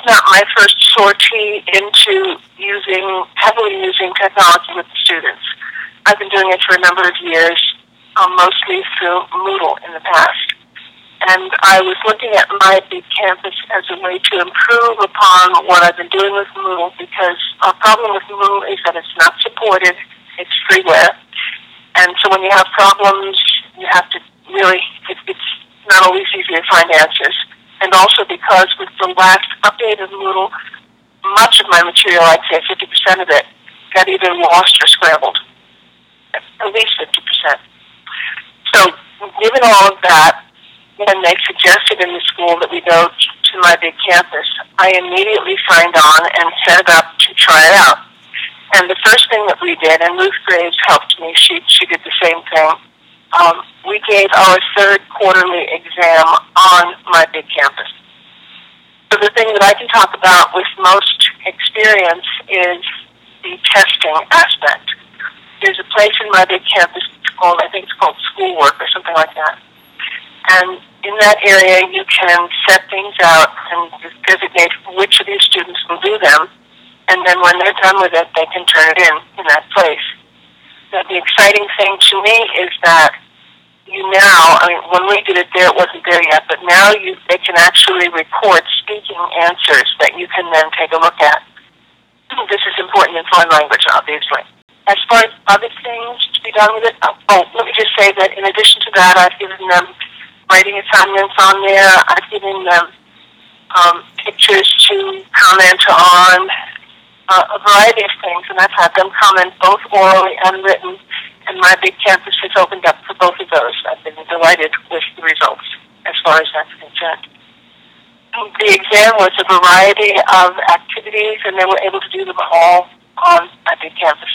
not my first sortie into heavily using technology with the students. I've been doing it for a number of years, mostly through Moodle in the past. And I was looking at my big campus as a way to improve upon what I've been doing with Moodle, because our problem with Moodle is that it's not supported, it's freeware. And so when you have problems, you have to really, it's not always easy to find answers. And also because with the last update of Moodle, much of my material, I'd say 50% of it, got either lost or scrambled. At least 50%. So given all of that, when they suggested in the school that we go to my big campus, I immediately signed on and set it up to try it out. And the first thing that we did, and Ruth Graves helped me, she did the same thing, we gave our third quarterly exam on my big campus. So the thing that I can talk about with most experience is the testing aspect. There's a place in my big campus called, I think it's called Schoolwork or something like that. And in that area, you can set things out and designate which of your students will do them. And then when they're done with it, they can turn it in that place. Now, the exciting thing to me is that when we did it there, it wasn't there yet, but now they can actually record speaking answers that you can then take a look at. This is important in foreign language, obviously. As far as other things to be done with it, let me just say that in addition to that, I've given them writing assignments on there. I've given them pictures to comment on, a variety of things, and I've had them comment both orally and written, and my big campus has opened up for both of those. I've been delighted with the results as far as that's concerned. The exam was a variety of activities, and they were able to do them all on my big campus.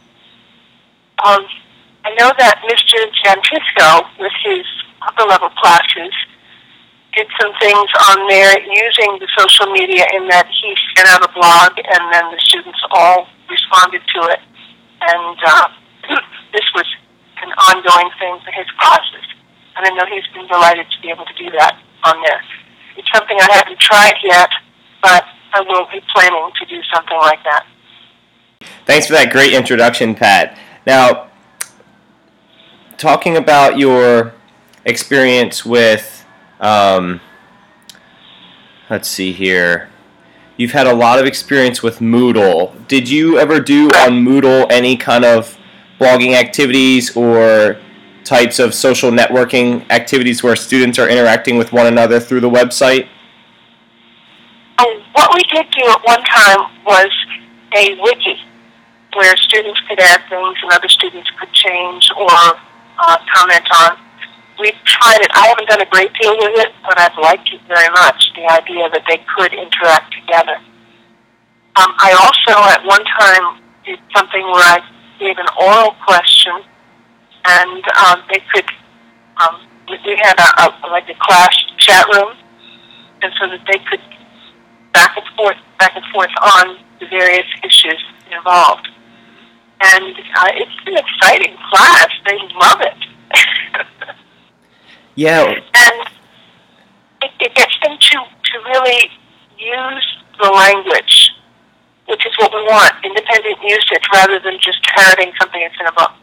I know that Mr. Jantisco, with his upper-level classes, did some things on there using the social media in that he sent out a blog and then the students all responded to it. And this was an ongoing thing for his classes. And I know he's been delighted to be able to do that on there. It's something I haven't tried yet, but I will be planning to do something like that. Thanks for that great introduction, Pat. Now, talking about your experience with, let's see here, you've had a lot of experience with Moodle. Did you ever do on Moodle any kind of blogging activities or types of social networking activities where students are interacting with one another through the website? What we did do at one time was a wiki where students could add things and other students could change or comment on. We've tried it. I haven't done a great deal with it, but I've liked it very much, the idea that they could interact together. I also, at one time, did something where I gave an oral question, and they could, we had a class chat room, and so that they could back and forth on the various issues involved. And it's an exciting class. They love it. Yeah. And it gets them to really use the language, which is what we want, independent usage rather than just parroting something that's in a book.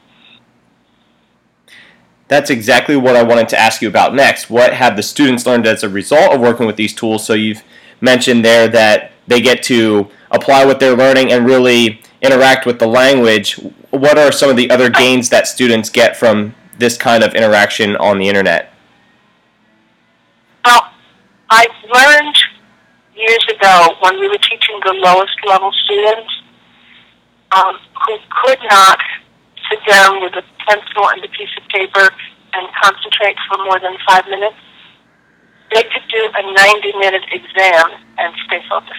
That's exactly what I wanted to ask you about next. What have the students learned as a result of working with these tools? So you've mentioned there that they get to apply what they're learning and really interact with the language. What are some of the other gains that students get from this kind of interaction on the internet? Well, I learned years ago when we were teaching the lowest level students who could not sit down with a pencil and a piece of paper and concentrate for more than 5 minutes, they could do a 90-minute exam and stay focused.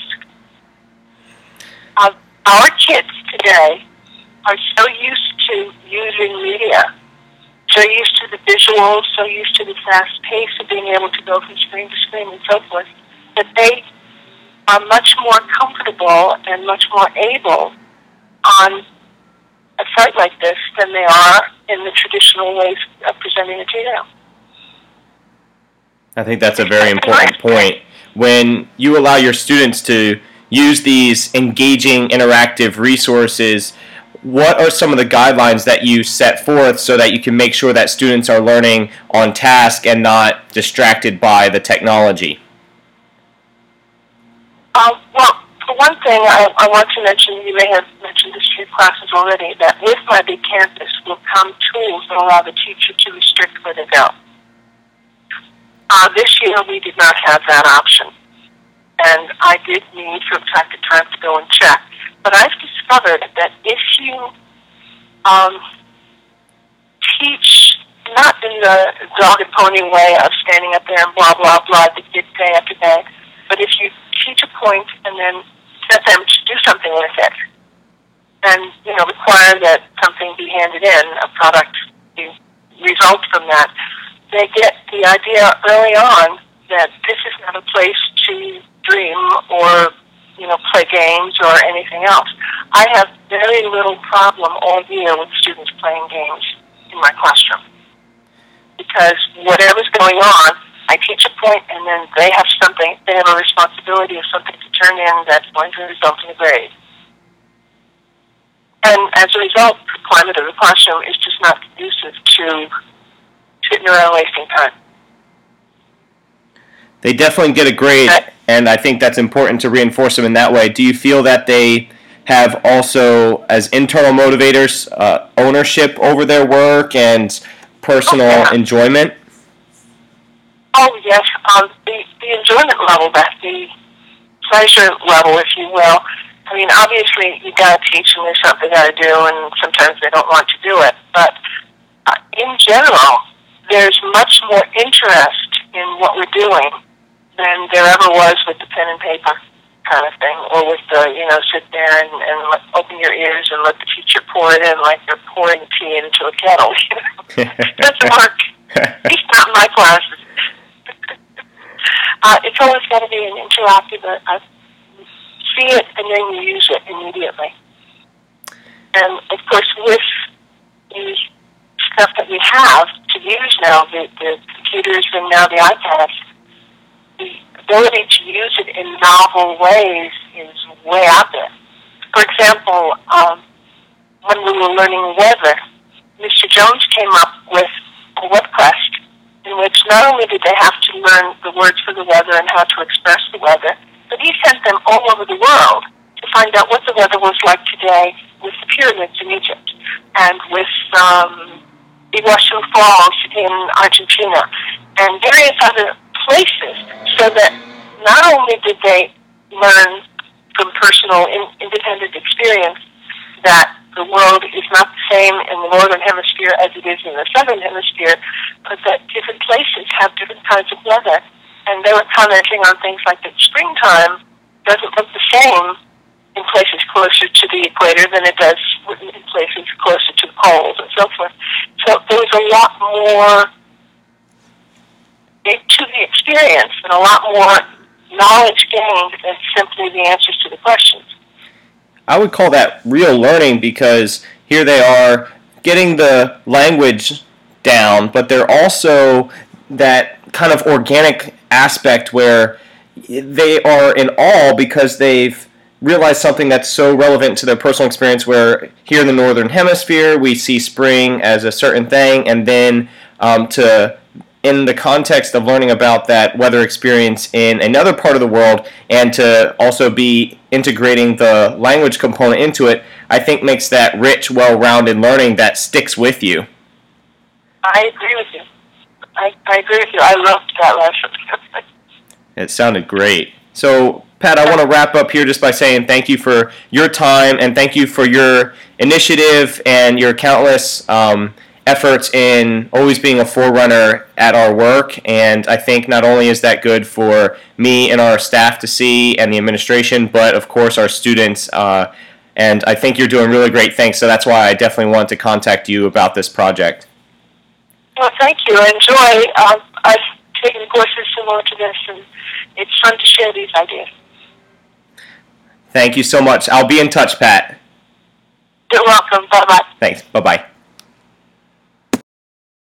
Our kids today are so used to using media, so used to the visuals, so used to the fast pace of being able to go from screen to screen and so forth, that they are much more comfortable and much more able on a site like this than they are in the traditional ways of presenting material. I think that's a very important point. When you allow your students to use these engaging, interactive resources, what are some of the guidelines that you set forth so that you can make sure that students are learning on task and not distracted by the technology? Well, for one thing, I want to mention, you may have mentioned this to your classes already, that with My Big Campus will come tools that allow the teacher to restrict where they go. This year we did not have that option, and I did need from time to time to go and check. But I've discovered that if you teach, not in the dog and pony way of standing up there and blah, blah, blah, the kids day after day, but if you teach a point and then set them to do something with it, and, require that something be handed in, a product be result from that, they get the idea early on that this is not a place to dream or, play games or anything else. I have very little problem all year with students playing games in my classroom. Because whatever's going on, I teach a point and then they have a responsibility of something to turn in that's going to result in a grade. And as a result, the climate of the classroom is just not conducive to sitting around wasting time. They definitely get a grade, and I think that's important to reinforce them in that way. Do you feel that they have also, as internal motivators, ownership over their work and personal enjoyment? Oh, yes. The enjoyment level, the pleasure level, if you will. I mean, obviously, you got to teach them there's something they got to do, and sometimes they don't want to do it. But in general, there's much more interest in what we're doing than there ever was with the pen and paper kind of thing, or with the, sit there and open your ears and let the teacher pour it in like they're pouring tea into a kettle. It doesn't work. It's not in my classes. It's always got to be an interactive, see it and then you use it immediately. And, of course, with the stuff that we have to use now, the computers and now the iPads, the ability to use it in novel ways is way out there. For example, when we were learning weather, Mr. Jones came up with a web quest in which not only did they have to learn the words for the weather and how to express the weather, but he sent them all over the world to find out what the weather was like today with the pyramids in Egypt and with Iguazu Falls in Argentina and various other places, so that not only did they learn from personal independent experience that the world is not the same in the northern hemisphere as it is in the southern hemisphere, but that different places have different kinds of weather. And they were commenting on things like that springtime doesn't look the same in places closer to the equator than it does in places closer to the poles and so forth. So there was a lot more to the experience and a lot more knowledge gained than simply the answers to the questions. I would call that real learning, because here they are getting the language down, but they're also that kind of organic aspect where they are in awe because they've realized something that's so relevant to their personal experience, where here in the Northern Hemisphere we see spring as a certain thing, and then in the context of learning about that weather experience in another part of the world, and to also be integrating the language component into it, I think makes that rich, well-rounded learning that sticks with you. I agree with you. I agree with you. I loved that lesson. It sounded great. So, Pat, I want to wrap up here just by saying thank you for your time, and thank you for your initiative and your countless efforts in always being a forerunner at our work. And I think not only is that good for me and our staff to see and the administration, but of course our students. And I think you're doing really great things. So that's why I definitely wanted to contact you about this project. Well, thank you. I enjoy. I've taken courses similar to this, and it's fun to share these ideas. Thank you so much. I'll be in touch, Pat. You're welcome. Bye-bye. Thanks. Bye-bye.